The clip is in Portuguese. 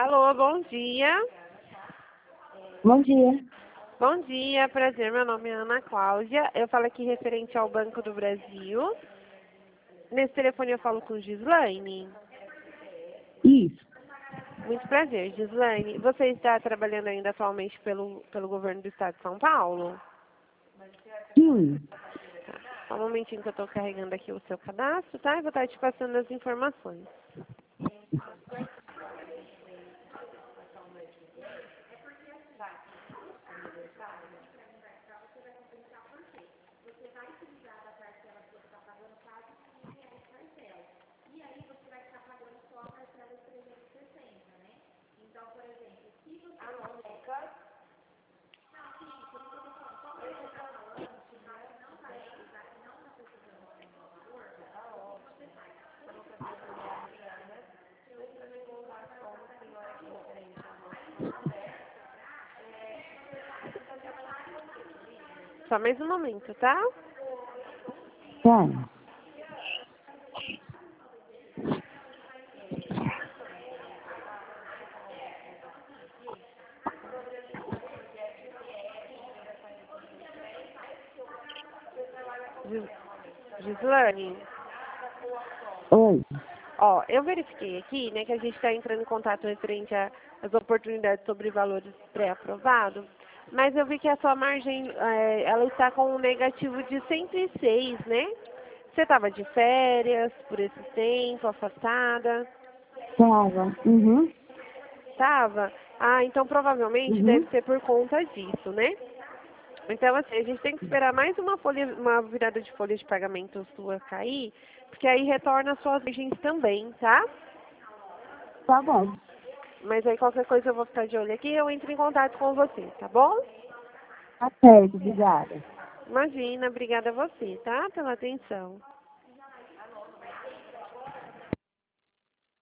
Alô, bom dia. Bom dia. Bom dia, prazer. Meu nome é Ana Cláudia. Eu falo aqui referente ao Banco do Brasil. Nesse telefone eu falo com Gislaine. Isso. Muito prazer, Gislaine. Você está trabalhando ainda atualmente pelo governo do estado de São Paulo? Sim. Só um momentinho que eu estou carregando aqui o seu cadastro, tá? Eu vou estar te passando as informações. Só mais um momento, tá? Tá. Gislaine, Oi. ó, eu verifiquei aqui, né, que a gente está entrando em contato referente às oportunidades sobre valores pré-aprovados, mas eu vi que a sua margem, ela está com um negativo de 106, né? Você estava de férias por esse tempo, afastada? Tava. Uhum. Estava? Ah, então provavelmente deve Uhum. ser por conta disso, né? Então, assim, a gente tem que esperar mais uma virada de folha de pagamento sua cair, porque aí retorna as suas margens também, tá? Tá bom. Mas aí qualquer coisa eu vou ficar de olho aqui e eu entro em contato com você, tá bom? Tá certo, obrigada. Imagina, obrigada a você, tá? Pela atenção.